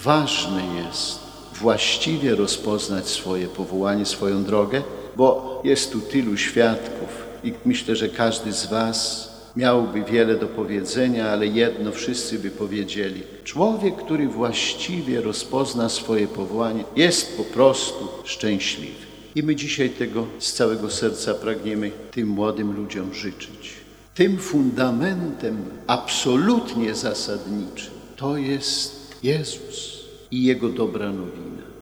ważne jest właściwie rozpoznać swoje powołanie, swoją drogę, bo jest tu tylu świadków i myślę, że każdy z was miałby wiele do powiedzenia, ale jedno wszyscy by powiedzieli. Człowiek, który właściwie rozpozna swoje powołanie, jest po prostu szczęśliwy. I my dzisiaj tego z całego serca pragniemy tym młodym ludziom życzyć. Tym fundamentem absolutnie zasadniczym to jest Jezus i Jego dobra nowina.